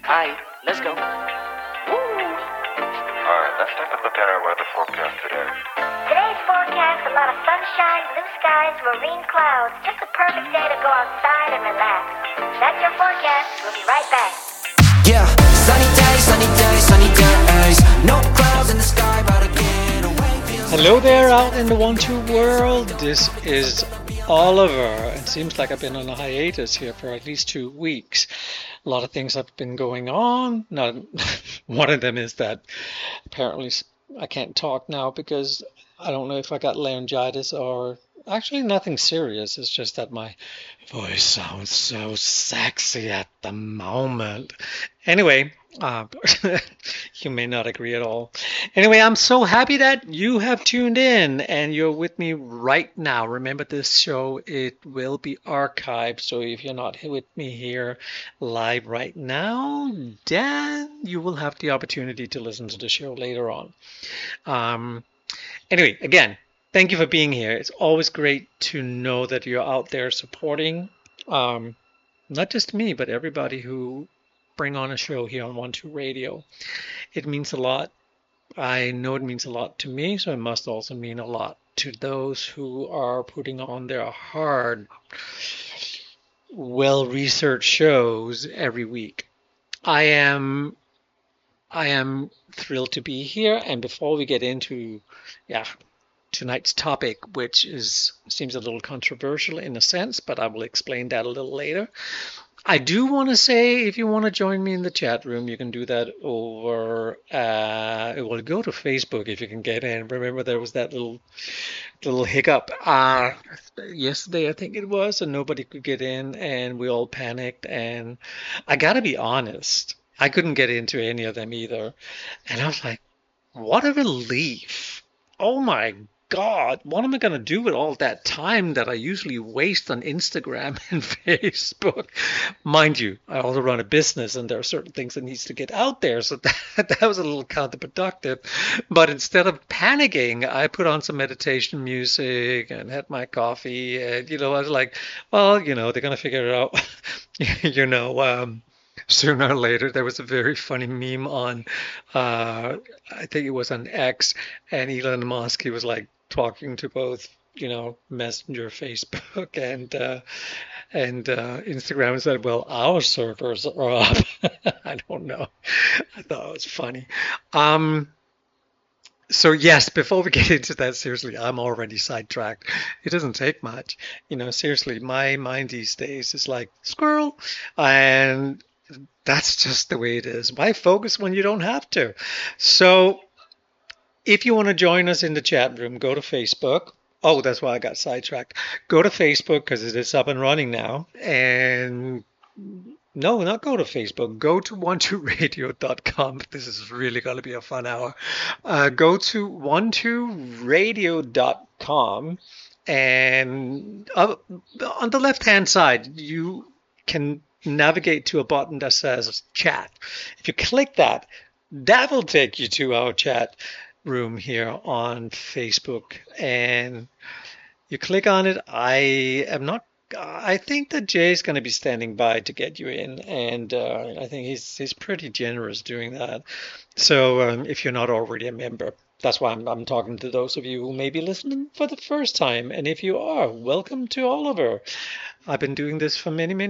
Alright, let's go. Alright, let's take a look at our weather forecast today. Today's forecast, a lot of sunshine, blue skies, marine clouds. Just a perfect day to go outside and relax. That's your forecast. We'll be right back. Yeah, sunny days, sunny days, sunny days. No clouds in the sky, but again, away feels. Hello there out in the 1-2 world. This is Oliver. It seems like I've been on a hiatus here for at least 2 weeks. A lot of things have been going on. Now, one of them is that apparently I can't talk now because I don't know if I got laryngitis or actually nothing serious. It's just that my voice sounds so sexy at the moment. Anyway, you may not agree at all. Anyway, I'm so happy that you have tuned in and you're with me right now. Remember, this show, it will be archived. So if you're not with me here live right now, then you will have the opportunity to listen to the show later on. Anyway, again, thank you for being here. It's always great to know that you're out there supporting not just me, but everybody who bring on a show here on 1-2 Radio. It means a lot. I know it means a lot to me, so it must also mean a lot to those who are putting on their hard, well-researched shows every week. I am thrilled to be here, and before we get into tonight's topic, which seems a little controversial in a sense, but I will explain that a little later. I do want to say, if you want to join me in the chat room, you can do that over, go to Facebook if you can get in. Remember, there was that little hiccup yesterday, I think it was, and nobody could get in, and we all panicked. And I got to be honest, I couldn't get into any of them either. And I was like, what a relief. Oh my God, what am I going to do with all that time that I usually waste on Instagram and Facebook? Mind you, I also run a business and there are certain things that needs to get out there. So that was a little counterproductive. But instead of panicking, I put on some meditation music and had my coffee. And, I was like, well, they're going to figure it out. Sooner or later, there was a very funny meme on, I think it was on X, and Elon Musk, he was like talking to both, Messenger, Facebook, and Instagram, and said, well, our servers are up. I don't know. I thought it was funny. So yes, before we get into that, seriously, I'm already sidetracked. It doesn't take much. Seriously, my mind these days is like squirrel, and that's just the way it is. Why focus when you don't have to? So if you want to join us in the chat room, go to Facebook. Oh, that's why I got sidetracked. Go to Facebook because it is up and running now. And no, not go to Facebook. Go to 12radio.com. This is really going to be a fun hour. Go to 12radio.com. And on the left-hand side, you can navigate to a button that says chat. If you click that, that will take you to our chat room here on Facebook, and you click on it. I think that Jay's going to be standing by to get you in, and I think he's pretty generous doing that. So if you're not already a member, that's why I'm talking to those of you who may be listening for the first time. And if you are, welcome to Oliver. I've been doing this for many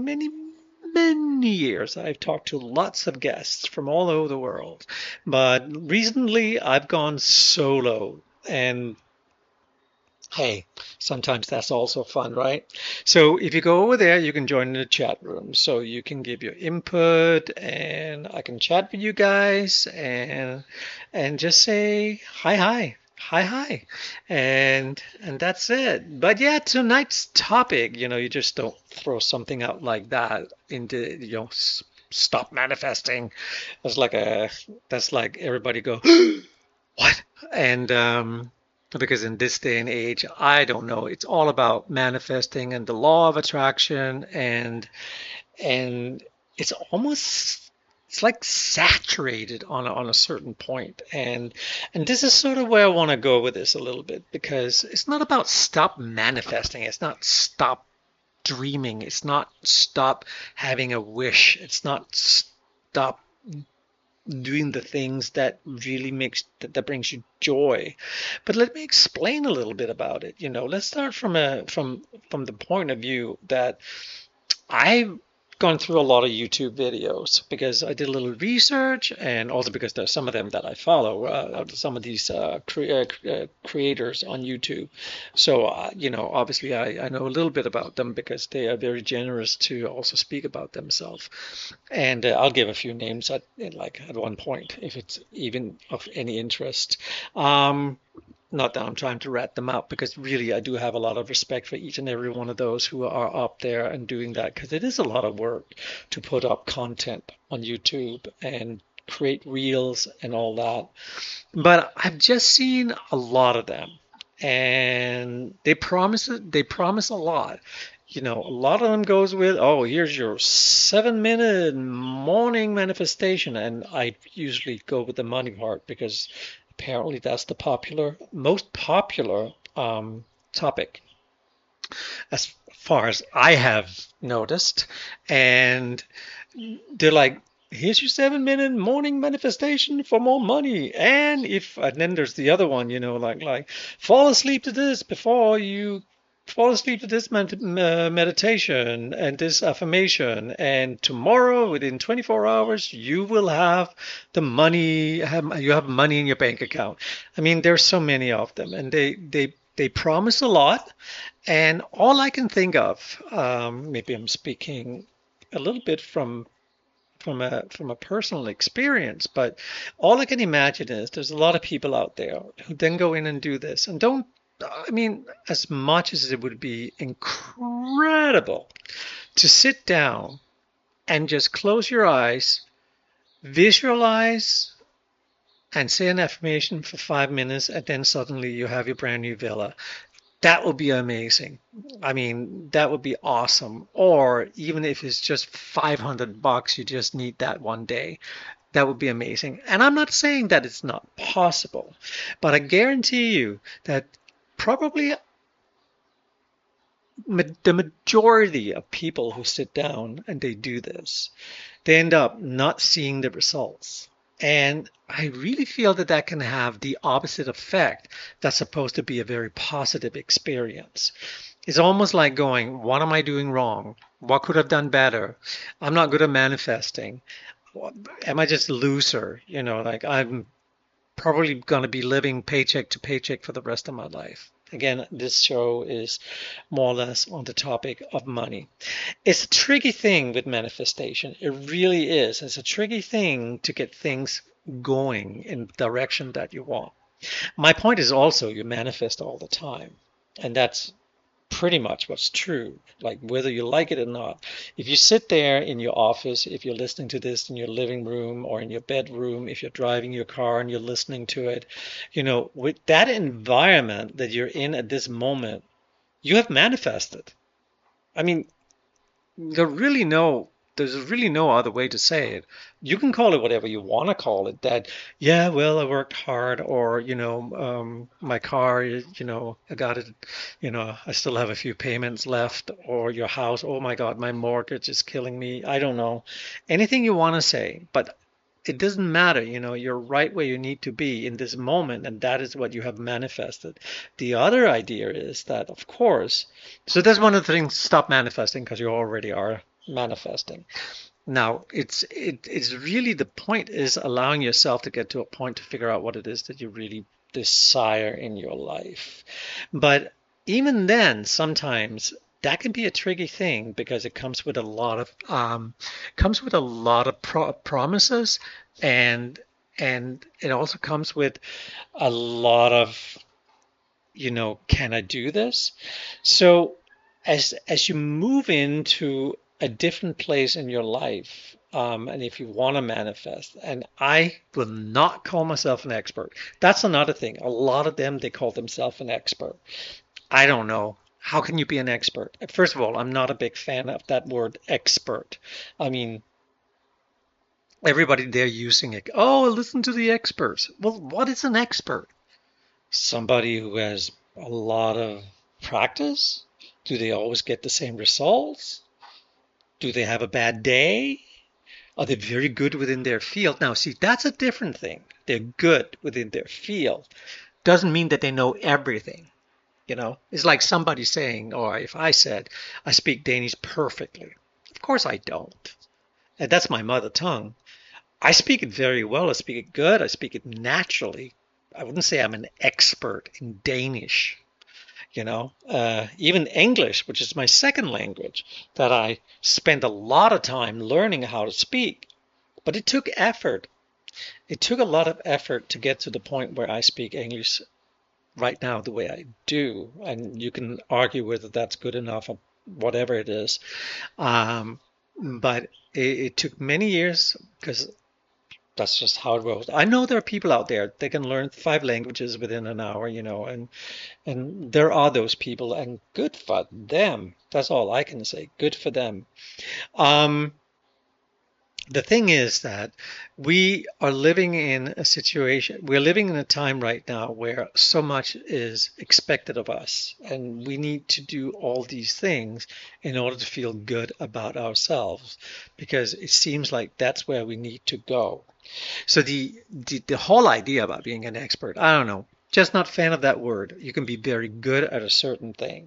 years. I've talked to lots of guests from all over the world. But recently, I've gone solo. And hey, sometimes that's also fun, right? So if you go over there, you can join the chat room. So you can give your input, and I can chat with you guys and just say hi. And that's it. But yeah, tonight's topic, you just don't throw something out like that into, stop manifesting. That's like everybody go, what? And because in this day and age, I don't know, it's all about manifesting and the law of attraction, and it's like saturated on a certain point. And this is sort of where I want to go with this a little bit, because it's not about stop manifesting. It's not stop dreaming. It's not stop having a wish. It's not stop doing the things that really that brings you joy. But let me explain a little bit about it. Let's start from the point of view that I've gone through a lot of YouTube videos because I did a little research, and also because there's some of them that I follow, some of these creators on YouTube. So, obviously I know a little bit about them because they are very generous to also speak about themselves. And I'll give a few names at one point if it's even of any interest. Not that I'm trying to rat them out, because really I do have a lot of respect for each and every one of those who are up there and doing that, because it is a lot of work to put up content on YouTube and create reels and all that. But I've just seen a lot of them, and they promise a lot. A lot of them goes with, oh, here's your 7-minute morning manifestation, and I usually go with the money part because apparently that's the most popular topic as far as I have noticed. And they're like, here's your 7-minute morning manifestation for more money. And then there's the other one, like fall asleep to this before you fall asleep to this meditation and this affirmation, and tomorrow within 24 hours you will have the money. You have money in your bank account. I mean, there's so many of them, and they promise a lot. And all I can think of, maybe I'm speaking a little bit from a personal experience, but all I can imagine is there's a lot of people out there who then go in and do this and don't. I mean, as much as it would be incredible to sit down and just close your eyes, visualize, and say an affirmation for 5 minutes, and then suddenly you have your brand new villa. That would be amazing. I mean, that would be awesome. Or even if it's just $500, you just need that one day. That would be amazing. And I'm not saying that it's not possible, but I guarantee you that probably the majority of people who sit down and they do this, they end up not seeing the results. And I really feel that can have the opposite effect that's supposed to be a very positive experience. It's almost like going, what am I doing wrong? What could I have done better? I'm not good at manifesting. Am I just a loser? Like I'm probably going to be living paycheck to paycheck for the rest of my life. Again, this show is more or less on the topic of money. It's a tricky thing with manifestation. It really is. It's a tricky thing to get things going in the direction that you want. My point is also you manifest all the time. And that's pretty much what's true, like whether you like it or not. If you sit there in your office, if you're listening to this in your living room or in your bedroom, if you're driving your car and you're listening to it, with that environment that you're in at this moment, you have manifested. I mean, there's really no other way to say it. You can call it whatever you want to call it. That, yeah, well, I worked hard, or, my car, I got it, I still have a few payments left, or your house, oh my God, my mortgage is killing me. I don't know. Anything you want to say, but it doesn't matter. You're right where you need to be in this moment, and that is what you have manifested. The other idea is that, of course, so that's one of the things, stop manifesting because you already are manifesting. Now, it's really, the point is allowing yourself to get to a point to figure out what it is that you really desire in your life. But even then, sometimes that can be a tricky thing because it comes with a lot of promises, and it also comes with a lot of, can I do this? So as you move into a different place in your life, and if you want to manifest, and I will not call myself an expert. That's another thing. A lot of them, they call themselves an expert. I don't know. How can you be an expert? First of all, I'm not a big fan of that word expert. I mean, everybody there using it. Oh, listen to the experts. Well, what is an expert? Somebody who has a lot of practice? Do they always get the same results? Do they have a bad day? Are they very good within their field? Now, see, that's a different thing. They're good within their field. Doesn't mean that they know everything. It's like somebody saying, or if I said, I speak Danish perfectly. Of course I don't. And that's my mother tongue. I speak it very well. I speak it good. I speak it naturally. I wouldn't say I'm an expert in Danish. Even English, which is my second language, that I spent a lot of time learning how to speak. But it took effort. It took a lot of effort to get to the point where I speak English right now the way I do. And you can argue whether that's good enough or whatever it is. But it took many years because that's just how it goes. I know there are people out there that can learn 5 languages within an hour, and there are those people, and good for them. That's all I can say. Good for them. The thing is that we're living in a time right now where so much is expected of us, and we need to do all these things in order to feel good about ourselves, because it seems like that's where we need to go. So the whole idea about being an expert, I don't know, just not fan of that word. You can be very good at a certain thing.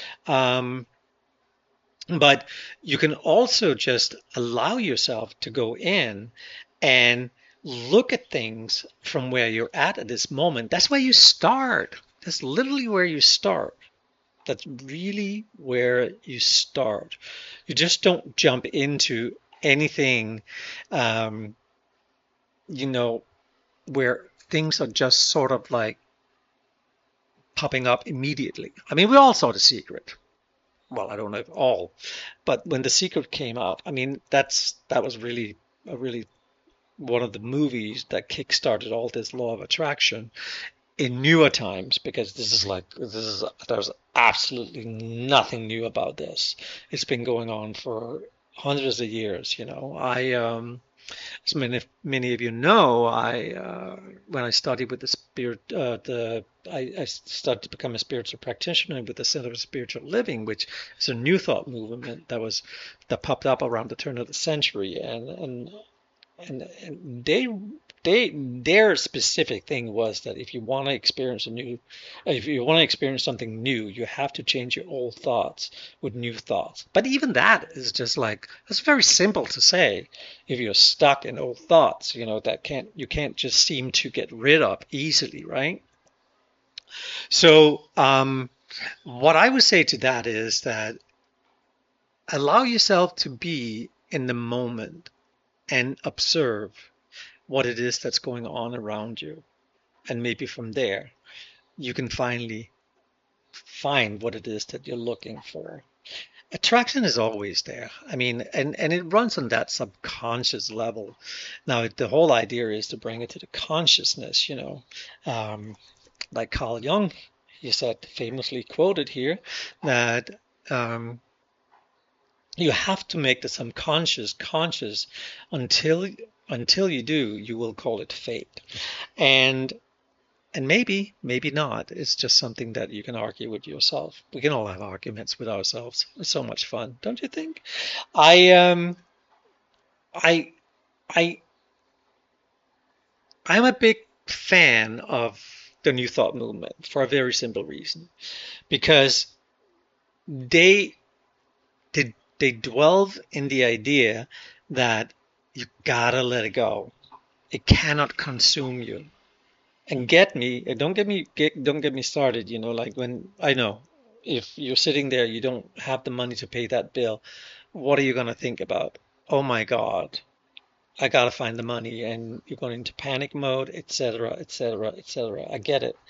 But you can also just allow yourself to go in and look at things from where you're at this moment. That's where you start. That's literally where you start. That's really where you start. You just don't jump into anything, where things are just sort of like popping up immediately. I mean, we all saw The Secret. Well, I don't know if all, but when The Secret came out, I mean, that was really one of the movies that kickstarted all this law of attraction in newer times, because there's absolutely nothing new about this. It's been going on for hundreds of years. As many of you know, when I studied with the spirit, I started to become a spiritual practitioner with the Center for Spiritual Living, which is a New Thought movement that popped up around the turn of the century, and their specific thing was that if you want to experience something new, you have to change your old thoughts with new thoughts. But even that is just like, it's very simple to say. If you're stuck in old thoughts, you can't just seem to get rid of easily, right? So what I would say to that is that allow yourself to be in the moment and observe what it is that's going on around you. And maybe from there, you can finally find what it is that you're looking for. Attraction is always there. I mean, and it runs on that subconscious level. Now, the whole idea is to bring it to the consciousness, like Carl Jung, he said, famously quoted here, that you have to make the subconscious conscious until you do, you will call it fate. And maybe not. It's just something that you can argue with yourself. We can all have arguments with ourselves. It's so much fun, don't you think? I'm a big fan of the New Thought movement for a very simple reason, because they delve in the idea that you gotta let it go. It cannot consume you. And don't get me started, like when, I know, if you're sitting there, you don't have the money to pay that bill, what are you going to think about? Oh my God, I got to find the money, and you're going into panic mode, etc., etc., etc. I get it.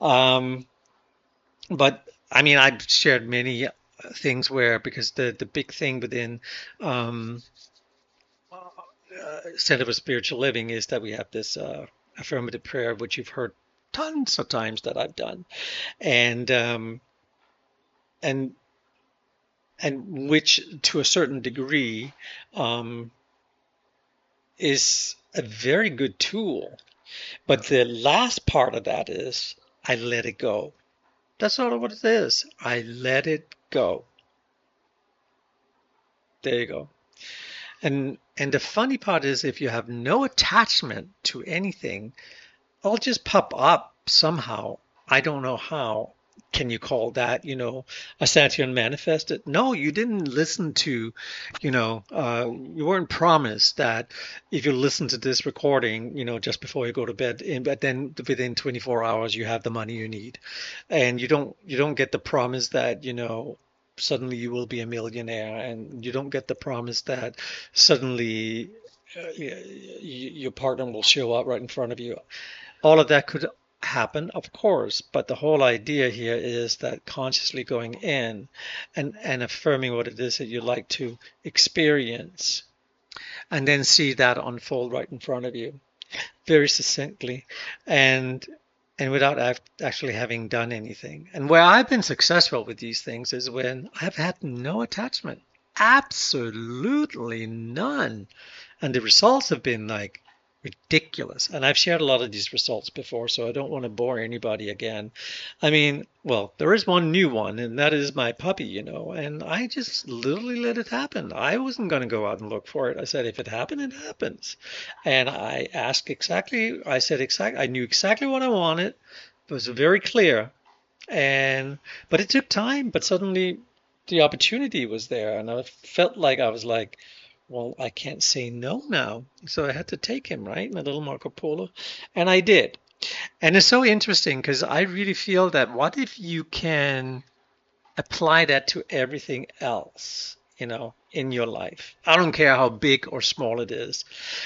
But I mean, I've shared many things where, because the big thing within Center for Spiritual Living is that we have this affirmative prayer, which you've heard tons of times that I've done, and which to a certain degree is a very good tool. But the last part of that is I let it go. That's sort of what it is. I let it go. There you go. And the funny part is if you have no attachment to anything, it'll just pop up somehow. I don't know how. Can you call that, a Saturn manifested? No, you didn't listen to, you weren't promised that if you listen to this recording, just before you go to bed, but then within 24 hours you have the money you need, and you don't get the promise that, suddenly you will be a millionaire, and you don't get the promise that suddenly your partner will show up right in front of you. All of that could happen, of course, but the whole idea here is that consciously going in and affirming what it is that you like to experience, and then see that unfold right in front of you very succinctly, and without actually having done anything. And where I've been successful with these things is when I've had no attachment, absolutely none, and the results have been like ridiculous. And I've shared a lot of these results before, so I don't want to bore anybody again. I mean, well, there is one new one, and that is my puppy, and I just literally let it happen. I wasn't going to go out and look for it. I said, if it happened, it happens. And I knew exactly what I wanted. It was very clear. But it took time, but suddenly the opportunity was there, and I felt like I was like, well, I can't say no now. So I had to take him, right? My little Marco Polo. And I did. And it's so interesting because I really feel that what if you can apply that to everything else, in your life? I don't care how big or small it is.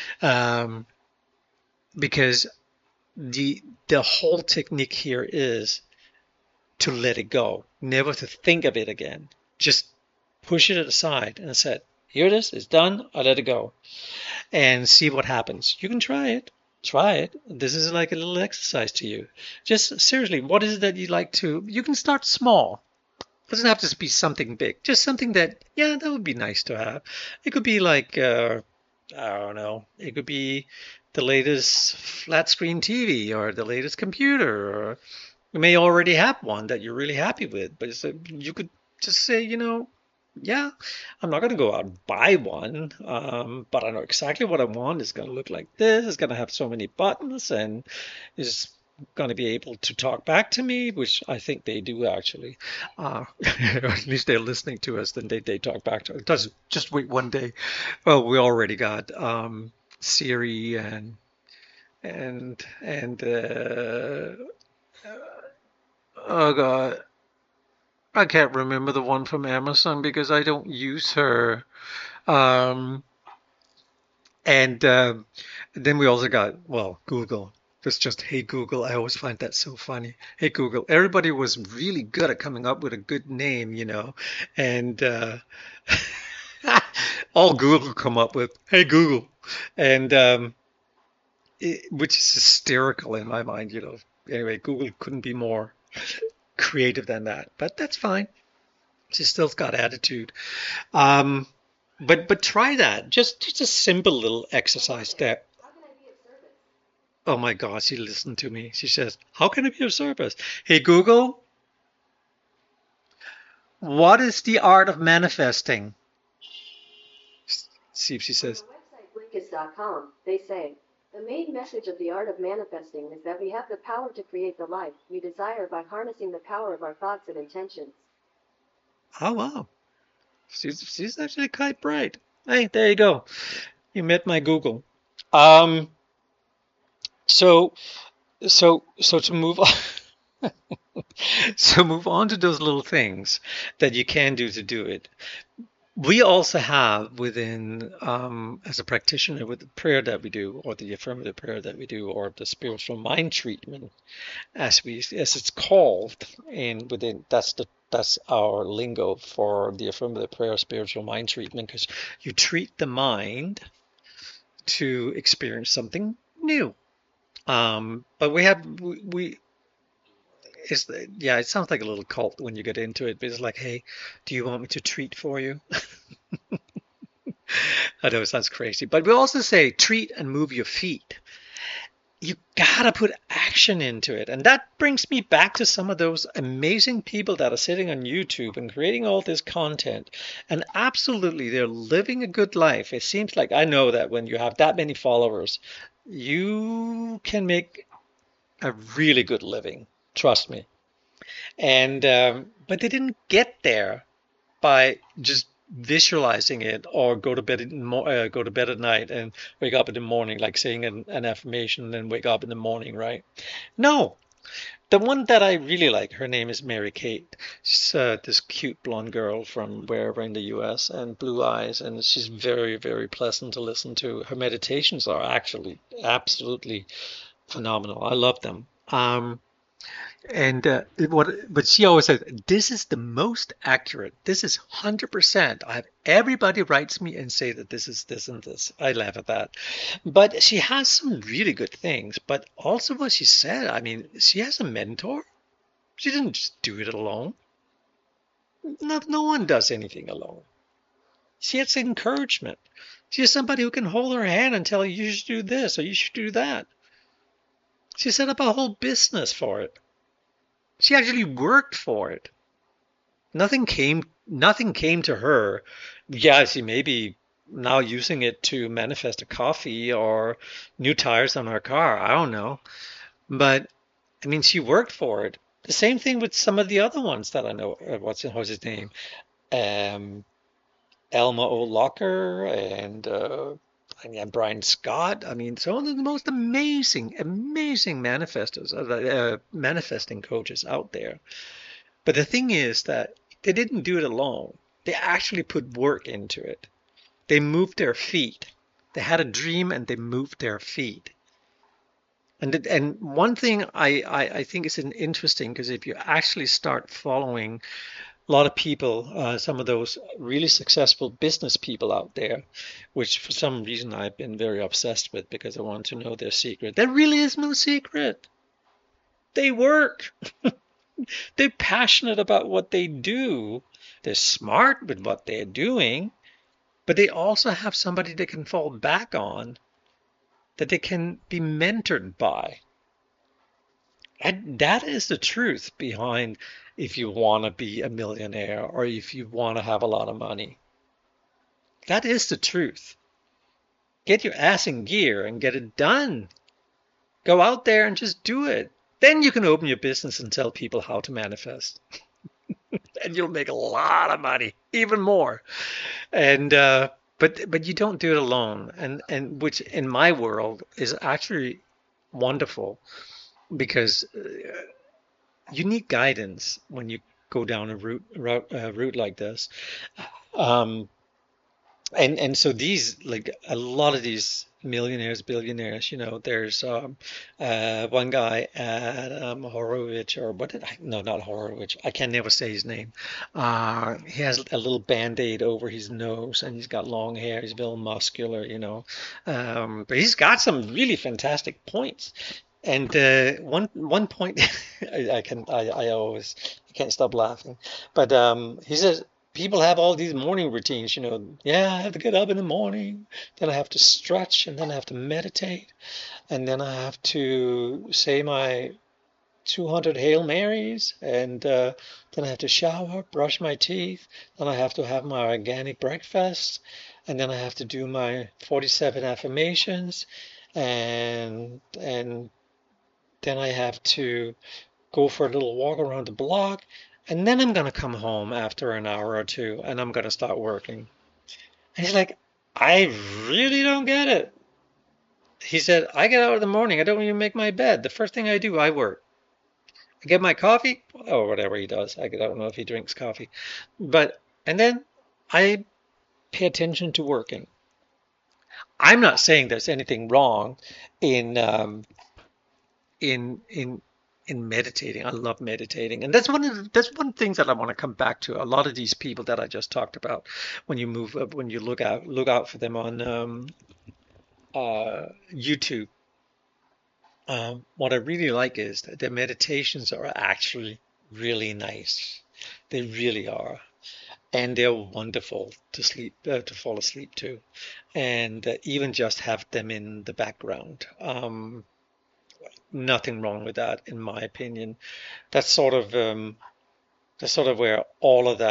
Because the whole technique here is to let it go, never to think of it again. Just push it aside and said, here it is, it's done, I let it go. And see what happens. You can try it. Try it. This is like a little exercise to you. Just seriously, what is it that you like to? You can start small. It doesn't have to be something big. Just something that, that would be nice to have. It could be like, I don't know, it could be the latest flat screen TV or the latest computer. Or you may already have one that you're really happy with. But you could just say, yeah, I'm not going to go out and buy one, but I know exactly what I want. It's going to look like this. It's going to have so many buttons, and it's going to be able to talk back to me, which I think they do actually. At least they're listening to us, then they talk back to us. Just wait one day. Well, we already got Siri and oh God. I can't remember the one from Amazon because I don't use her. And then we also got, Google. It's just, hey, Google. I always find that so funny. Hey, Google. Everybody was really good at coming up with a good name, and all Google come up with, hey, Google. And which is hysterical in my mind, Anyway, Google couldn't be more creative than that, but that's fine. She still's got attitude. But try that. Just a simple little exercise step. Oh my God, she listened to me. She says, how can I be of service? Hey Google, what is the art of manifesting? See if she says. On the website Blinkist.com, they say, the main message of the art of manifesting is that we have the power to create the life we desire by harnessing the power of our thoughts and intentions. Oh, wow. She's actually quite bright. Hey, there you go. You met my Google. So to move on, move on to those little things that you can do to do it. We also have within, as a practitioner, with the prayer that we do, or the affirmative prayer that we do, or the spiritual mind treatment, as it's called, and within that's our lingo for the affirmative prayer, spiritual mind treatment, because you treat the mind to experience something new. But it sounds like a little cult when you get into it, but it's like, hey, do you want me to treat for you? I know it sounds crazy, but we also say treat and move your feet. you gotta put action into it. And that brings me back to some of those amazing people that are sitting on YouTube and creating all this content. And absolutely, they're living a good life. It seems like I know that when you have that many followers, you can make a really good living. Trust me. And but they didn't get there by just visualizing it or go to bed at night and wake up in the morning, like saying an affirmation and then wake up in the morning, right? No. The one that I really like, her name is Mary Kate. She's this cute blonde girl from wherever in the US and blue eyes, and she's very, very pleasant to listen to. Her meditations are actually absolutely phenomenal. I love them. But she always says, this is the most accurate. This is 100%. Everybody writes me and say that this is this and this. I laugh at that. But she has some really good things. But also what she said, I mean, she has a mentor. She didn't just do it alone. No one does anything alone. She has encouragement. She has somebody who can hold her hand and tell her you should do this or you should do that. She set up a whole business for it. She actually worked for it. Nothing came to her. Yeah, she may be now using it to manifest a coffee or new tires on her car. I don't know. But I mean, she worked for it. The same thing with some of the other ones that I know. What's his name? Elma O. Locker and Brian Scott. I mean, some of the most amazing manifesting coaches out there. But the thing is that they didn't do it alone. They actually put work into it. They moved their feet. They had a dream and they moved their feet. And one thing I think is interesting, because if you actually start following a lot of people, some of those really successful business people out there, which for some reason I've been very obsessed with because I want to know their secret. There really is no secret. They work. They're passionate about what they do. They're smart with what they're doing, but they also have somebody they can fall back on, that they can be mentored by. And that is the truth behind if you want to be a millionaire or if you want to have a lot of money. That is the truth. Get your ass in gear and get it done. Go out there and just do it. Then you can open your business and tell people how to manifest. And you'll make a lot of money, even more. And but you don't do it alone. And which in my world is actually wonderful, because you need guidance when you go down a route like this. And so these, like a lot of these millionaires, billionaires, there's one guy, Adam Horowitz, or not Horowitz, I can never say his name. He has a little band-aid over his nose and he's got long hair, he's real muscular, but he's got some really fantastic points. And one point, I can't stop laughing, but he says, people have all these morning routines, Yeah, I have to get up in the morning, then I have to stretch, and then I have to meditate, and then I have to say my 200 Hail Marys, and then I have to shower, brush my teeth, then I have to have my organic breakfast, and then I have to do my 47 affirmations, and then I have to go for a little walk around the block. And then I'm going to come home after an hour or two and I'm going to start working. And he's like, I really don't get it. He said, I get out in the morning. I don't even make my bed. The first thing I do, I work. I get my coffee or whatever he does. I don't know if he drinks coffee. And then I pay attention to working. I'm not saying there's anything wrong in meditating. I love meditating, and that's one thing that I want to come back to. A lot of these people that I just talked about, when you look out for them on YouTube. What I really like is that their meditations are actually really nice. They really are, and they're wonderful to fall asleep to, and even just have them in the background. nothing wrong with that, in my opinion. That's sort of where all of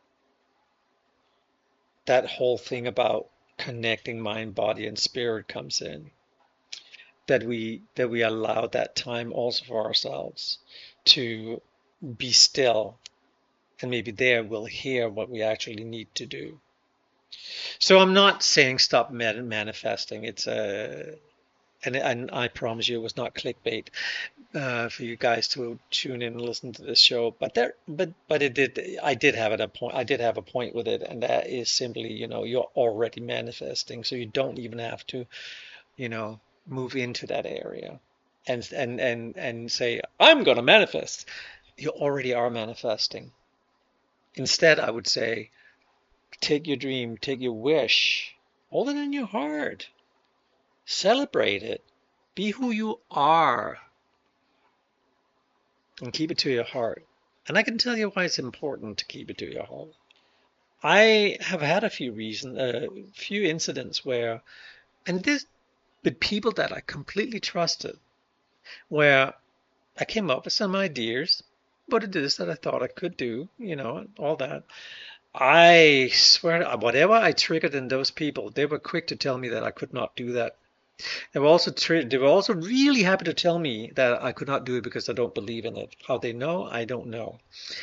that whole thing about connecting mind, body, and spirit comes in. That we allow that time also for ourselves to be still, and maybe there we'll hear what we actually need to do. So I'm not saying stop manifesting. It's and I promise you it was not clickbait for you guys to tune in and listen to this show. But it did. I did have a point. I did have a point with it, and that is simply, you're already manifesting, so you don't even have to, move into that area, and say I'm gonna manifest. You already are manifesting. Instead, I would say, take your dream, take your wish, hold it in your heart, celebrate it, be who you are, and keep it to your heart. And I can tell you why it's important to keep it to your heart. I have had a few incidents where, and this, with people that I completely trusted, where I came up with some ideas, what it is that I thought I could do, all that. I swear, whatever I triggered in those people, they were quick to tell me that I could not do that. They were also really happy to tell me that I could not do it because I don't believe in it. How they know, I don't know.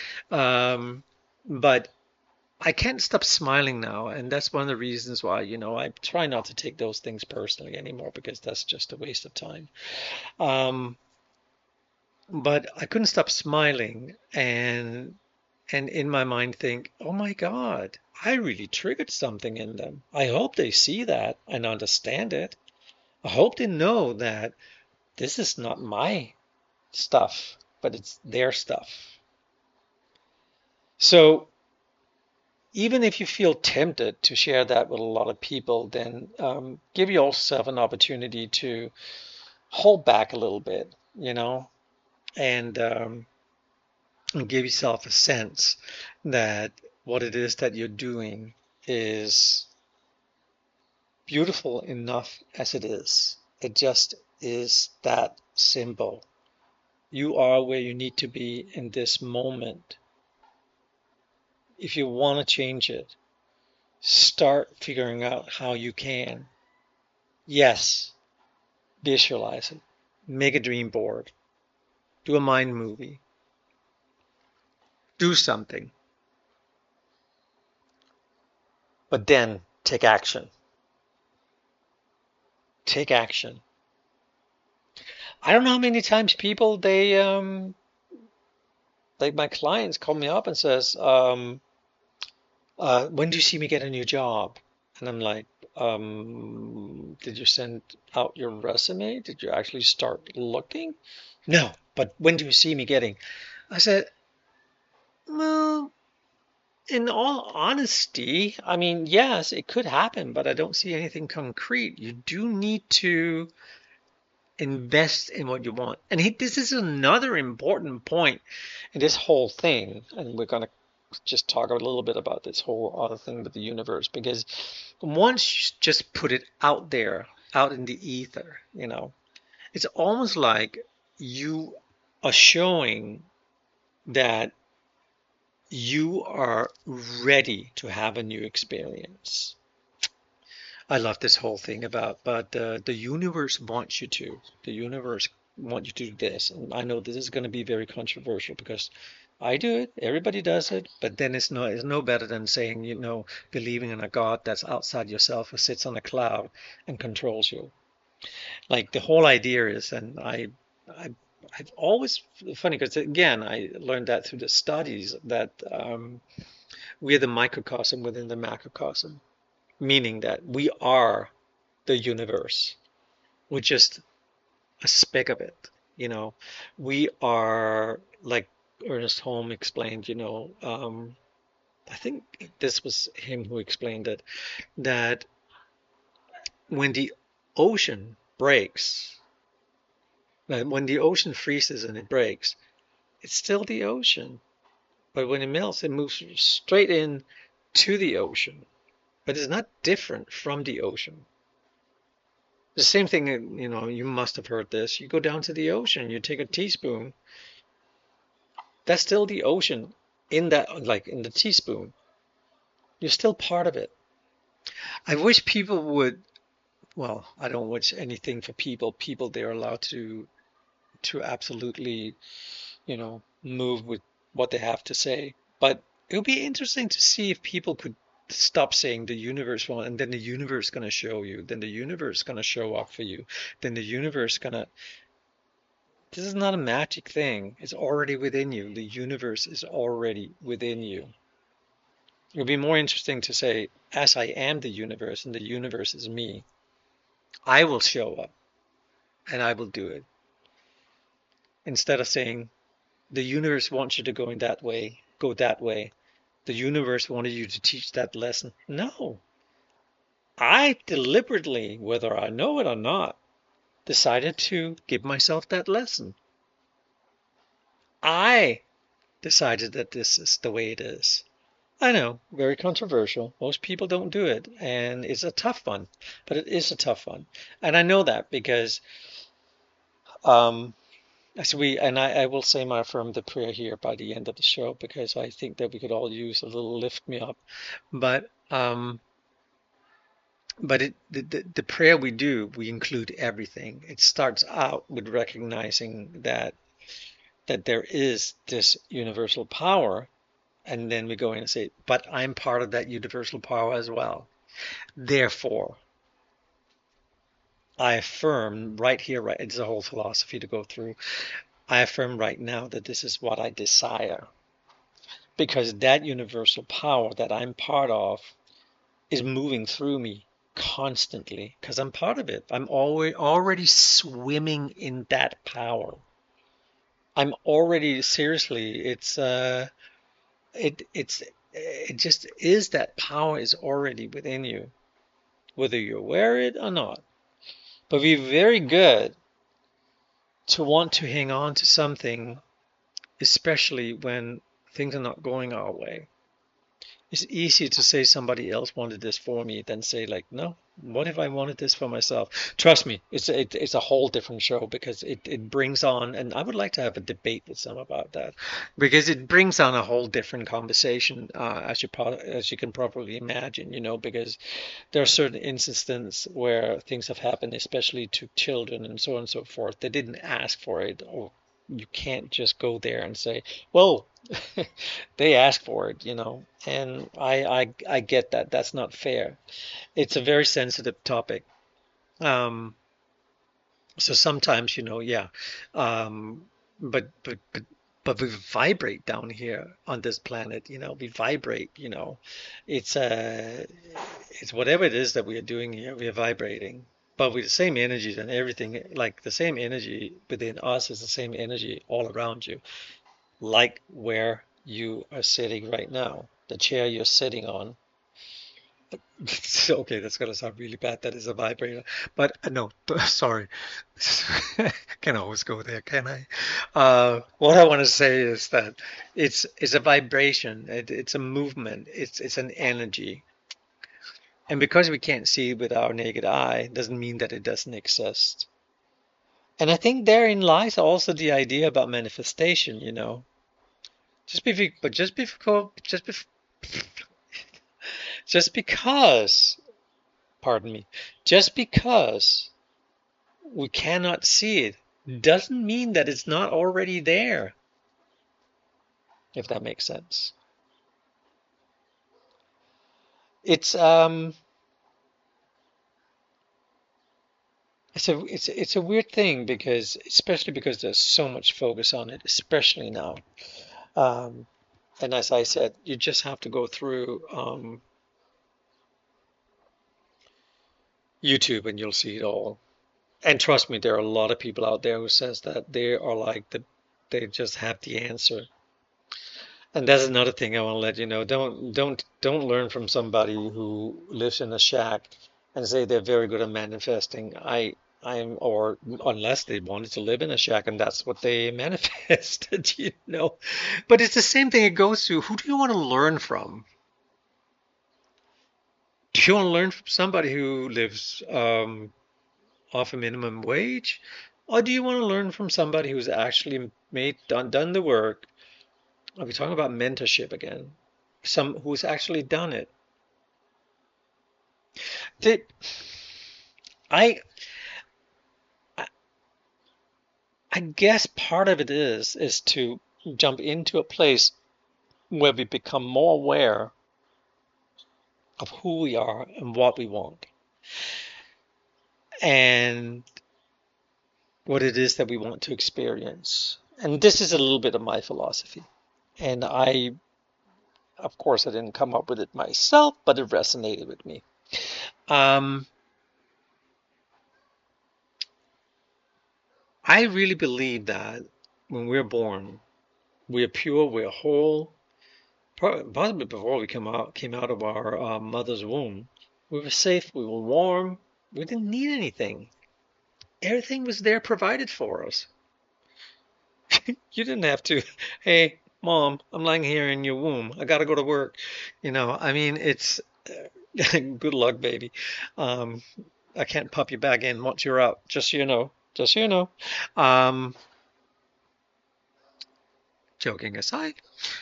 But I can't stop smiling now, and that's one of the reasons why, I try not to take those things personally anymore, because that's just a waste of time. But I couldn't stop smiling, and in my mind think, oh my God, I really triggered something in them. I hope they see that and understand it. I hope they know that this is not my stuff, but it's their stuff. So even if you feel tempted to share that with a lot of people, then give yourself an opportunity to hold back a little bit, and give yourself a sense that what it is that you're doing is beautiful enough as it is. It just is that simple. You are where you need to be in this moment. If you want to change it, start figuring out how you can. Yes, visualize it. Make a dream board. Do a mind movie. Do something. But then take action. Take action. I don't know how many times people, like my clients call me up and says, when do you see me get a new job? And I'm like, did you send out your resume? Did you actually start looking? No, but when do you see me getting? I said, well, in all honesty, I mean, yes, it could happen, but I don't see anything concrete. You do need to invest in what you want. And this is another important point in this whole thing. And we're going to just talk a little bit about this whole other thing with the universe, because once you just put it out there, out in the ether, it's almost like you are showing that you are ready to have a new experience. I love this whole thing but the universe wants you to. The universe wants you to do this. And I know this is going to be very controversial, because I do it, everybody does it, but then it's no better than saying, believing in a God that's outside yourself, who sits on a cloud and controls you. Like, the whole idea is, and I've always, funny, because again, I learned that through the studies, that we're the microcosm within the macrocosm, meaning that we are the universe. We're just a speck of it, We are, like Ernest Holmes explained, I think this was him who explained it, that when the ocean breaks, when the ocean freezes and it breaks, it's still the ocean. But when it melts, it moves straight in to the ocean. But it's not different from the ocean. The same thing, you must have heard this. You go down to the ocean, you take a teaspoon. That's still the ocean in that, like in the teaspoon. You're still part of it. I wish people would, well, I don't wish anything for people. People, they're allowed to absolutely, move with what they have to say. But it would be interesting to see if people could stop saying the universe won't, and then the universe is going to show you, then the universe is going to show up for you, then the universe going to. This is not a magic thing. It's already within you. The universe is already within you. It would be more interesting to say, as I am the universe and the universe is me, I will show up and I will do it. Instead of saying, the universe wants you to go in that way, go that way. The universe wanted you to teach that lesson. No. I deliberately, whether I know it or not, decided to give myself that lesson. I decided that this is the way it is. I know, very controversial. Most people don't do it, and it's a tough one, but it is a tough one. And I know that because I will say my affirmative the prayer here by the end of the show, because I think that we could all use a little lift me up. But the prayer we do, we include everything. It starts out with recognizing that there is this universal power, and then we go in and say, but I'm part of that universal power as well. Therefore, I affirm right here, right, it's a whole philosophy to go through. I affirm right now that this is what I desire. Because that universal power that I'm part of is moving through me constantly, because I'm part of it. I'm already swimming in that power. I'm already, seriously, it just is, that power is already within you, whether you're aware of it or not. But we're very good to want to hang on to something, especially when things are not going our way. It's easier to say somebody else wanted this for me than say, like, no, what if I wanted this for myself? Trust me, it's a whole different show, because it brings on, and I would like to have a debate with some about that, because it brings on a whole different conversation, as you can probably imagine, because there are certain instances where things have happened, especially to children and so on and so forth. They didn't ask for it, or you can't just go there and say, well, they asked for it, and I get that. That's not fair. It's a very sensitive topic. So sometimes, yeah, but we vibrate down here on this planet. We vibrate. It's whatever it is that we are doing here. We are vibrating. But with the same energies and everything, like the same energy within us is the same energy all around you. Like where you are sitting right now, the chair you're sitting on. Okay, that's going to sound really bad. That is a vibrator. But no, sorry. Can always go there, can I? What I want to say is that it's a vibration. It's a movement. It's an energy. And because we can't see it with our naked eye, doesn't mean that it doesn't exist. And I think therein lies also the idea about manifestation, Just because we cannot see it doesn't mean that it's not already there, if that makes sense. It's a weird thing, because especially because there's so much focus on it, especially now. And as I said, you just have to go through YouTube and you'll see it all. And trust me, there are a lot of people out there who says that they are like they just have the answer. And that's another thing I want to let you know. Don't learn from somebody who lives in a shack and say they're very good at manifesting. Or unless they wanted to live in a shack and that's what they manifested, But it's the same thing it goes to. Who do you want to learn from? Do you want to learn from somebody who lives on off a minimum wage? Or do you want to learn from somebody who's actually done the work? Are we talking about mentorship again? Some who's actually done it. Did I I guess part of it is to jump into a place where we become more aware of who we are and what we want and what it is that we want to experience. And this is a little bit of my philosophy. And of course, I didn't come up with it myself, but it resonated with me. I really believe that when we're born, we are pure, we are whole. Possibly before we came out of our mother's womb, we were safe, we were warm, we didn't need anything. Everything was there provided for us. You didn't have to, hey, mom, I'm lying here in your womb. I got to go to work. I mean, it's good luck, baby. I can't pop you back in once you're out, just so you know. Just so you know. Joking aside.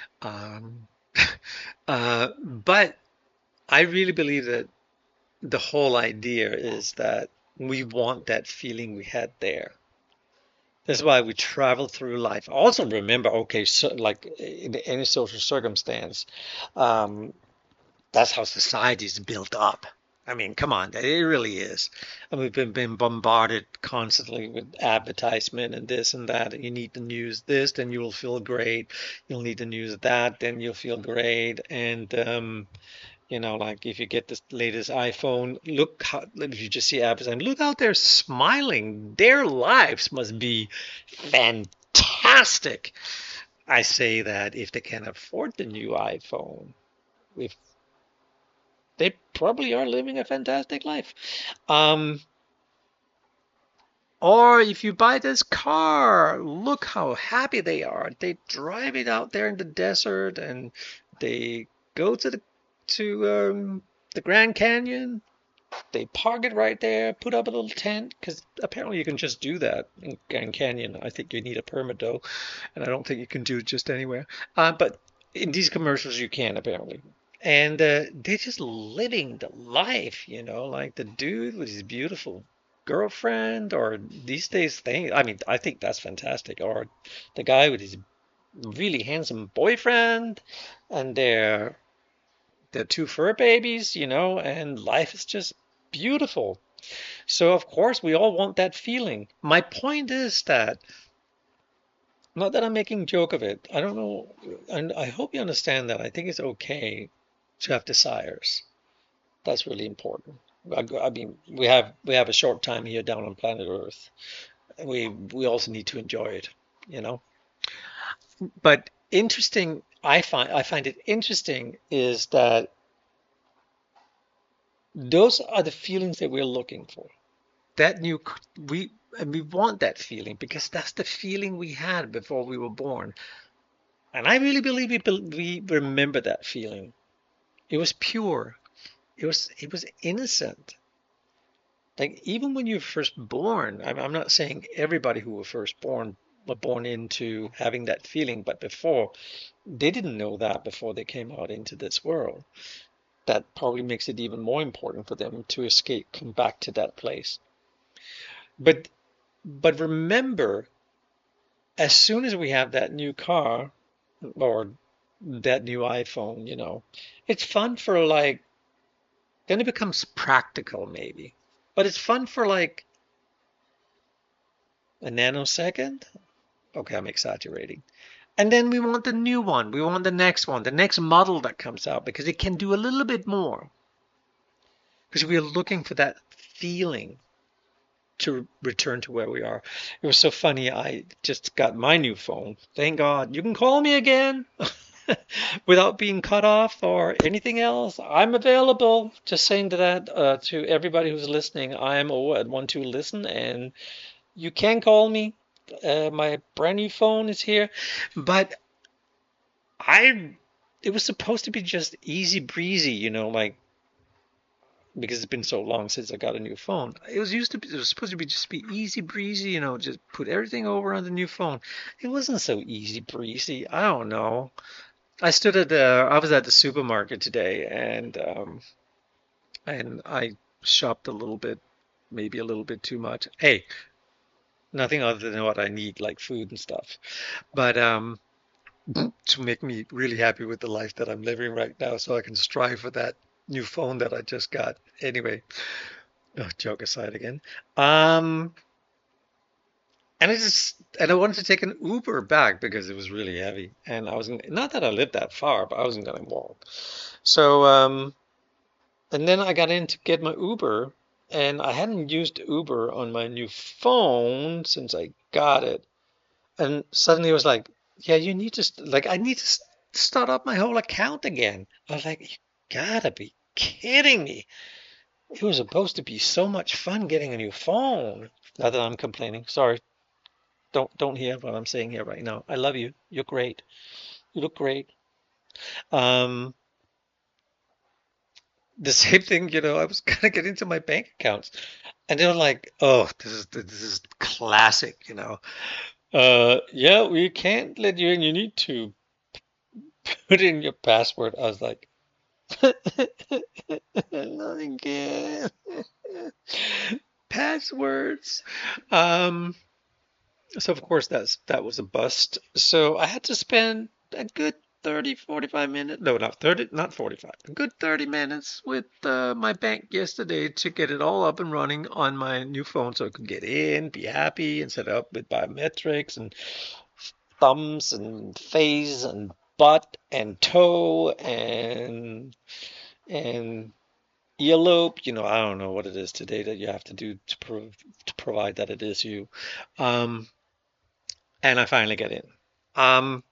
But I really believe that the whole idea is that we want that feeling we had there. That's why we travel through life. Also remember, okay, so like in any social circumstance, that's how society is built up. I mean, come on, it really is. And we've been bombarded constantly with advertisement and this and that. You need to use this, then you'll feel great. You'll need to use that, then you'll feel great. And like if you get the latest iPhone, look how, if you just see advertising, look out there smiling. Their lives must be fantastic. I say that if they can afford the new iPhone, if they probably are living a fantastic life. Or if you buy this car, look how happy they are. They drive it out there in the desert and they go to the Grand Canyon. They park it right there, put up a little tent, because apparently you can just do that in Grand Canyon. I think you need a permit though, and I don't think you can do it just anywhere. But in these commercials you can apparently. And they're just living the life, like the dude with his beautiful girlfriend, or these days I think that's fantastic. Or the guy with his really handsome boyfriend and their two fur babies, and life is just beautiful. So of course we all want that feeling. My point is that, not that I'm making a joke of it, I don't know, and I hope you understand that I think it's okay to have desires. That's really important. I mean, we have a short time here down on planet Earth. We also need to enjoy it, But interesting, I find it interesting is that those are the feelings that we're looking for. We want that feeling because that's the feeling we had before we were born, and I really believe we remember that feeling. It was pure. It was innocent. Like even when you're first born, I'm not saying everybody who were first born were born into having that feeling, but before, they didn't know that before they came out into this world. That probably makes it even more important for them to escape, come back to that place. But remember, as soon as we have that new car or that new iPhone, it's fun for then it becomes practical maybe, but it's fun for a nanosecond. Okay, I'm exaggerating. And then we want the new one. We want the next one, the next model that comes out, because it can do a little bit more. Because we are looking for that feeling to return to where we are. It was so funny. I just got my new phone. Thank God. You can call me again without being cut off or anything else. I'm available. Just saying that to everybody who's listening. I am at12listen, and you can call me. My brand new phone is here, but it was supposed to be just easy breezy, because it's been so long since I got a new phone. It was supposed to be just be easy breezy, just put everything over on the new phone. It wasn't so easy breezy. I don't know. I was at the supermarket today, and I shopped a little bit, maybe a little bit too much. Hey, nothing other than what I need, like food and stuff. But to make me really happy with the life that I'm living right now, so I can strive for that new phone that I just got. Anyway, joke aside again. Um, and I wanted to take an Uber back because it was really heavy, and I wasn't, not that I lived that far, but I wasn't gonna walk. So and then I got in to get my Uber, and I hadn't used Uber on my new phone since I got it. And suddenly it was like, yeah, you need to, like, I need to start up my whole account again. I was like, you gotta be kidding me. It was supposed to be so much fun getting a new phone. Not that I'm complaining. Sorry. Don't hear what I'm saying here right now. I love you. You're great. You look great. Um, the same thing, I was gonna get into my bank accounts, and they were like, "Oh, this is classic. Yeah, we can't let you in. You need to put in your password." I was like, not again. Passwords. Um, so of course that was a bust. So I had to spend a good 30, 45 minutes. No, not 30, not 45. A good 30 minutes with my bank yesterday to get it all up and running on my new phone so I could get in, be happy, and set up with biometrics and thumbs and face and butt and toe and earlobe. I don't know what it is today that you have to do to provide that it is you. Um, and I finally get in. Um,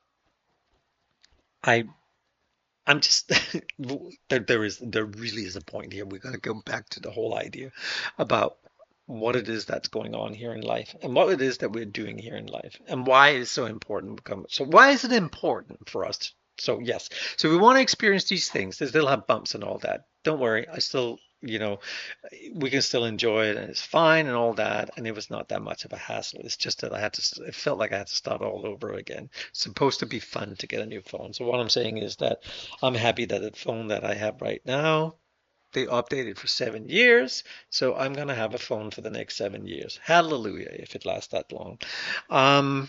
I I'm just there really is a point here. We're going to go back to the whole idea about what it is that's going on here in life and what it is that we're doing here in life and why it is so important. So why is it important for us? So yes, so we want to experience these things. They still have bumps and all that. Don't worry, I still, we can still enjoy it and it's fine and all that. And it was not that much of a hassle. It's just that it felt like I had to start all over again. It's supposed to be fun to get a new phone. So what I'm saying is that I'm happy that the phone that I have right now, they updated for 7 years. So I'm going to have a phone for the next 7 years. Hallelujah, if it lasts that long. Um,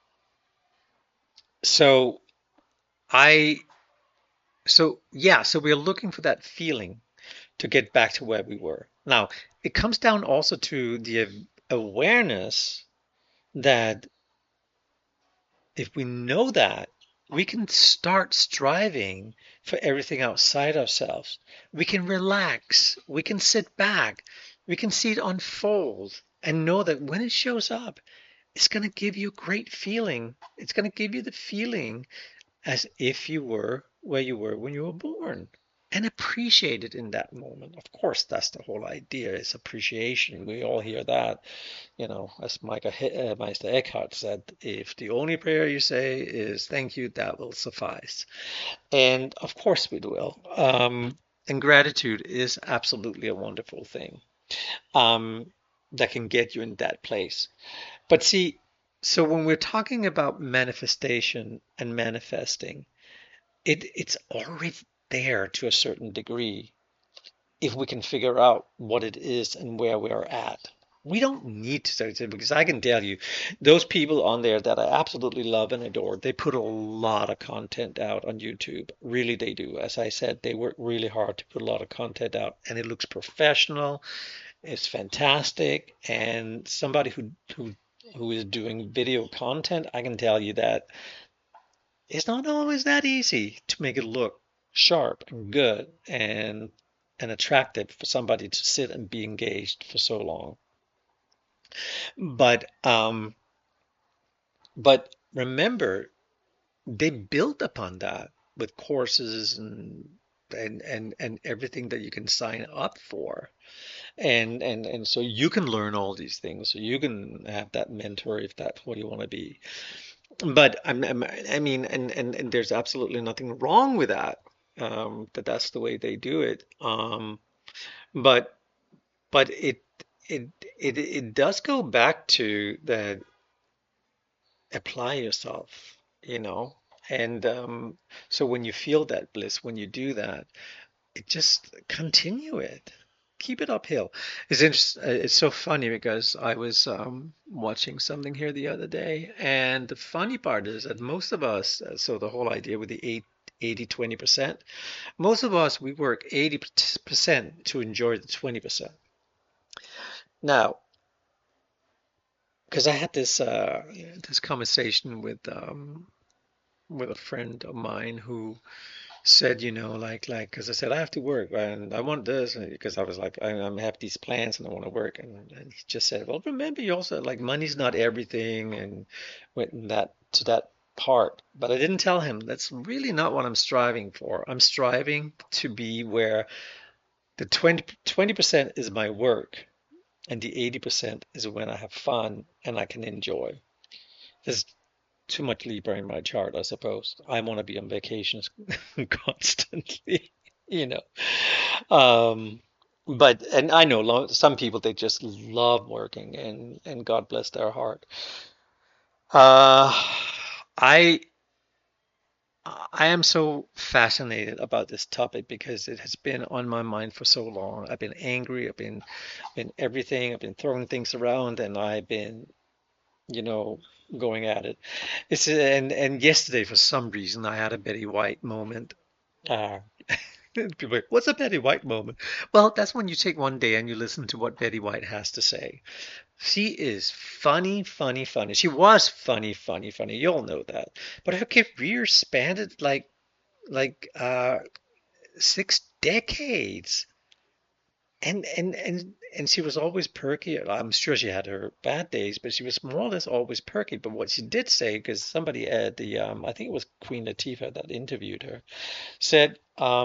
so I, so yeah, so we're looking for that feeling to get back to where we were. Now, it comes down also to the awareness that if we know that, we can start striving for everything outside ourselves. We can relax. We can sit back. We can see it unfold and know that when it shows up, it's going to give you a great feeling. It's going to give you the feeling as if you were where you were when you were born and appreciate it in that moment. Of course, that's the whole idea is appreciation. We all hear that, as Meister Eckhart said, if the only prayer you say is thank you, that will suffice. And of course we will. And gratitude is absolutely a wonderful thing that can get you in that place. But see, so when we're talking about manifestation and manifesting, it's already there to a certain degree if we can figure out what it is and where we are at. We don't need to start it because I can tell you, those people on there that I absolutely love and adore, they put a lot of content out on YouTube. Really, they do. As I said, they work really hard to put a lot of content out, and it looks professional. It's fantastic, and somebody who is doing video content, I can tell you that it's not always that easy to make it look sharp and good and attractive for somebody to sit and be engaged for so long. But remember, they built upon that with courses and everything that you can sign up for. And so you can learn all these things. So you can have that mentor if that's what you want to be. But I mean, and there's absolutely nothing wrong with that. But that's the way they do it. But but it does go back to that apply yourself, you know. And so when you feel that bliss, when you do that, it just continue it. Keep it uphill. It's interesting. It's so funny because I was watching something here the other day, and the funny part is that most of us, so the whole idea with the 80-20%, most of us, we work 80% to enjoy the 20%. Now, because I had this conversation with a friend of mine who said, because I said I have to work and I want this, because I was like, I have these plans and I want to work, and he just said, well, remember, you also like money's not everything, and went in that to that part. But I didn't tell him that's really not what I'm striving for. I'm striving to be where the 20% is my work, and the 80% is when I have fun and I can enjoy. There's too much Libra in my chart, I suppose. I want to be on vacations constantly, you know. Um, and I know some people, they just love working, and God bless their heart. Uh, I I am so fascinated about this topic because it has been on my mind for so long. I've been angry, been everything, I've been throwing things around, and I've been, you know, going at it. And yesterday, for some reason, I had a Betty White moment. Uh, People are like, what's a Betty White moment? Well, that's when you take one day and you listen to what Betty White has to say. She is funny, funny, funny. She was funny, funny, funny. You all know that. But her career spanned like 6 decades. And she was always perky. I'm sure she had her bad days, but she was more or less always perky. But what she did say, because somebody at the I think it was Queen Latifah that interviewed her, said,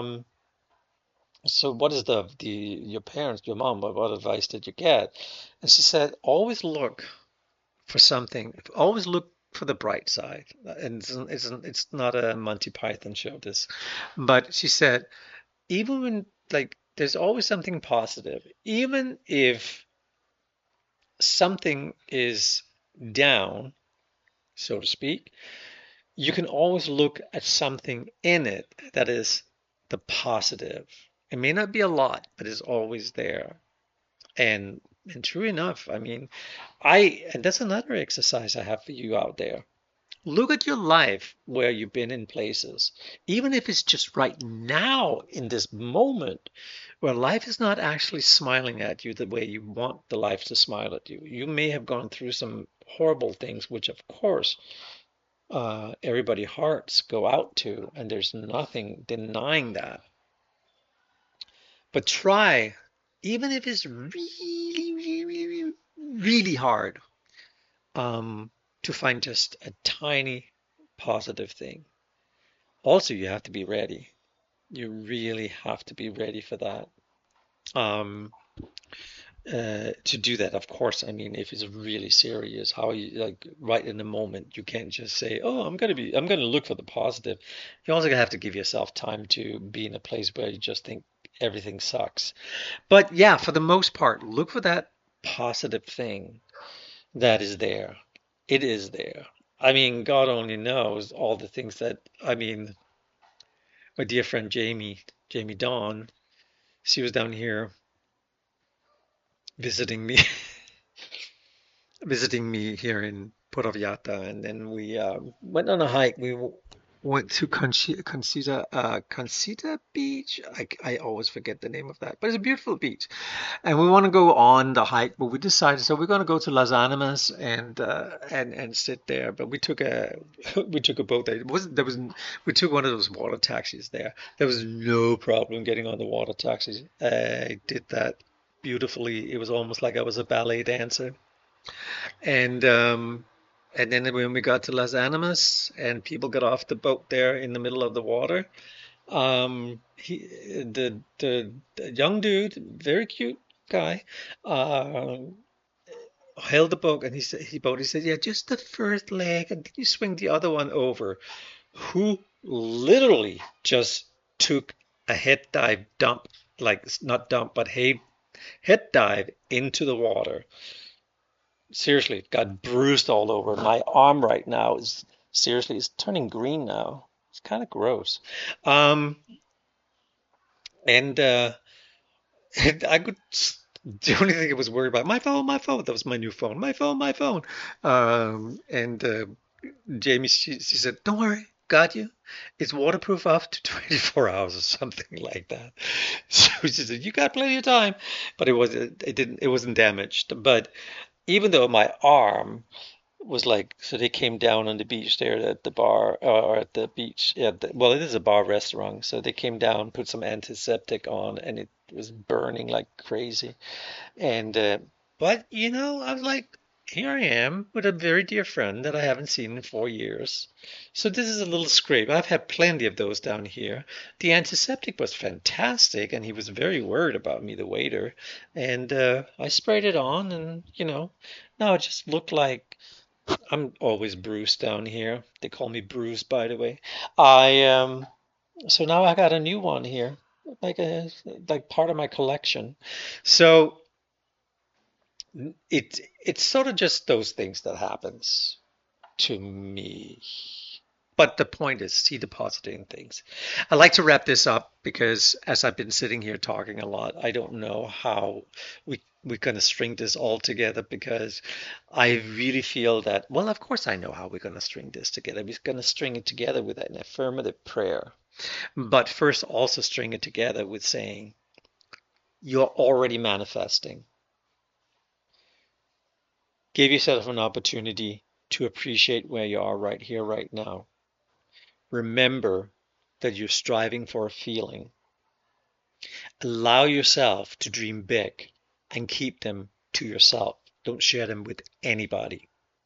so what is the your parents, your mom, what advice did you get? And she said, always look for something, always look for the bright side. And it's not a Monty Python show, this, but she said, even when, like, there's always something positive, even if something is down, so to speak, you can always look at something in it that is the positive. It may not be a lot, but it's always there. And true enough, I mean, and that's another exercise I have for you out there. Look at your life where you've been in places, even if it's just right now in this moment where life is not actually smiling at you the way you want the life to smile at you. You may have gone through some horrible things, which of course everybody's hearts go out to, and there's nothing denying that. But try, even if it's really, really, really hard, to find just a tiny positive thing. Also, you have to be ready. You really have to be ready for that. To do that, of course, I mean, if it's really serious, how you, like, right in the moment, you can't just say, "Oh, I'm gonna look for the positive." You also have to give yourself time to be in a place where you just think everything sucks. But yeah, for the most part, look for that positive thing that is there. It is there. I mean, God only knows all the things that, I mean, my dear friend Jamie Dawn, she was down here visiting me, visiting me here in Puerto Vallarta, and then we went on a hike. We went to Concita Beach. I always forget the name of that, but it's a beautiful beach. And we want to go on the hike, but we decided, so we're going to go to Las Animas and sit there. But we took a we took a boat there. It wasn't there was We took one of those water taxis there. There was no problem getting on the water taxis. I did that beautifully. It was almost like I was a ballet dancer. And then when we got to Las Animas and people got off the boat there in the middle of the water, the young dude, very cute guy, held the boat, and he said, yeah, just the first leg, and then you swing the other one over. Who literally just took a head dive dump like not dump, but head dive into the water. Seriously, it got bruised all over. My arm right now is seriously, it's turning green now. It's kind of gross. Um, and I could. The only thing I was worried about, my phone, my phone. That was my new phone. My phone, my phone. And Jamie, she said, "Don't worry, got you. It's waterproof up to 24 hours or something like that." So she said, "You got plenty of time." But it wasn't damaged. But even though my arm was like, so they came down on the beach there at the bar or at the beach. Yeah, well, it is a bar restaurant. So they came down, put some antiseptic on, and it was burning like crazy. And but I was like, here I am with a very dear friend that I haven't seen in 4 years. So this is a little scrape. I've had plenty of those down here. The antiseptic was fantastic, and he was very worried about me, the waiter. And I sprayed it on, and now it just looked like I'm always bruised down here. They call me Bruce, by the way. I So now I got a new one here, like part of my collection. So it's sort of just those things that happens to me. But the point is, see the positive in things. I like to wrap this up because as I've been sitting here talking a lot, I don't know how we're going to string this all together, because I really feel that, well, of course I know how we're going to string this together. We're going to string it together with an affirmative prayer. But first, also string it together with saying, you're already manifesting. Give yourself an opportunity to appreciate where you are right here, right now. Remember that you're striving for a feeling. Allow yourself to dream big and keep them to yourself. Don't share them with anybody.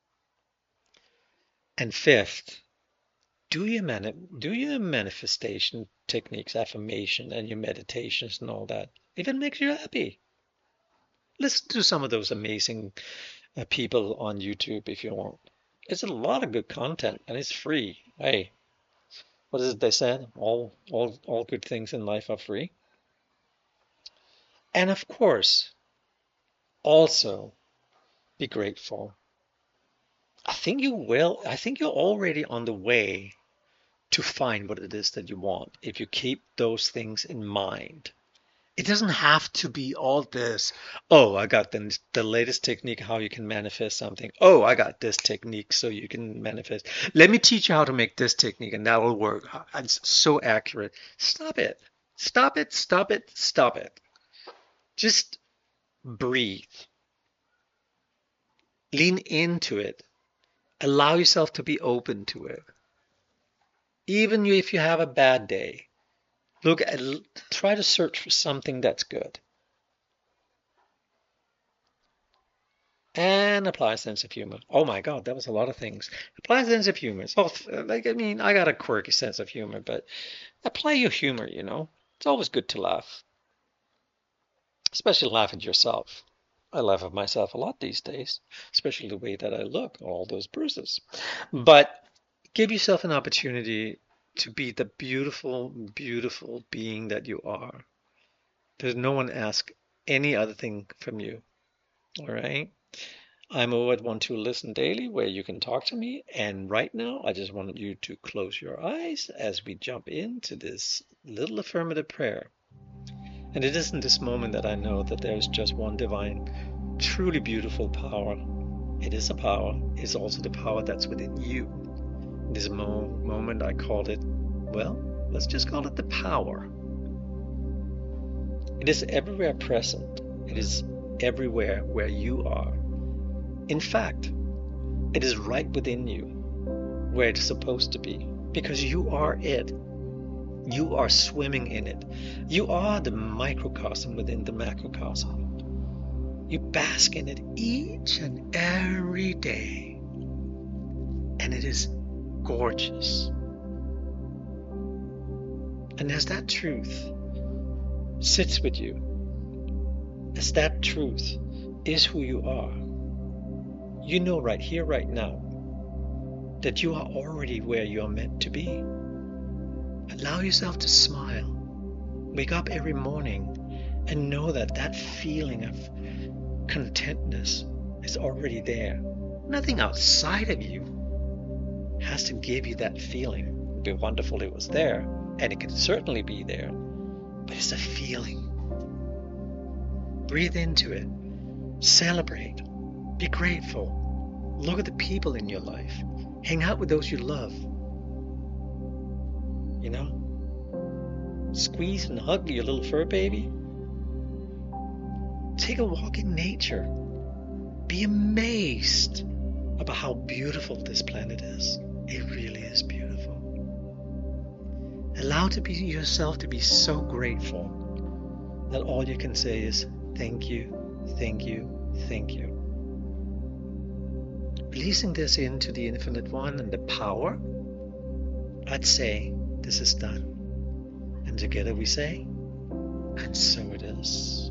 And fifth, do your manifestation techniques, affirmation, and your meditations and all that. If it makes you happy. Listen to some of those amazing people on YouTube if you want. It's a lot of good content and it's free. Hey, what is it they said? All good things in life are free. And of course, also be grateful. I think you will. I think you're already on the way to find what it is that you want if you keep those things in mind. It doesn't have to be all this, oh, I got the latest technique how you can manifest something. Oh, I got this technique so you can manifest. Let me teach you how to make this technique and that will work. It's so accurate. Stop it. Stop it. Stop it. Stop it. Just breathe. Lean into it. Allow yourself to be open to it. Even if you have a bad day. Try to search for something that's good. And apply a sense of humor. Oh my God, that was a lot of things. Apply a sense of humor. I got a quirky sense of humor, but apply your humor, It's always good to laugh. Especially laugh at yourself. I laugh at myself a lot these days, especially the way that I look, all those bruises. But give yourself an opportunity to be the beautiful, beautiful being that you are. There's no one ask any other thing from you. All right? I'm over at 12Listen Daily where you can talk to me. And right now, I just wanted you to close your eyes as we jump into this little affirmative prayer. And it is in this moment that I know that there is just one divine, truly beautiful power. It is a power. It's also the power that's within you. In this moment, I called it, well, let's just call it the power. It is everywhere present. It is everywhere where you are. In fact, it is right within you, where it's supposed to be, because you are it. You are swimming in it. You are the microcosm within the macrocosm. You bask in it each and every day. And it is gorgeous. And as that truth sits with you, as that truth is who you are, you know right here, right now, that you are already where you are meant to be. Allow yourself to smile. Wake up every morning And know that that feeling of contentness is already there. Nothing outside of you has to give you that feeling. It would be wonderful if it was there, and it could certainly be there, but it's a feeling. Breathe into it. Celebrate. Be grateful. Look at the people in your life. Hang out with those you love. You know? Squeeze and hug your little fur baby. Take a walk in nature. Be amazed about how beautiful this planet is. It really is beautiful. Allow yourself to be so grateful that all you can say is thank you, thank you, thank you. Releasing this into the Infinite One and the power, I'd say this is done. And together we say, and so it is.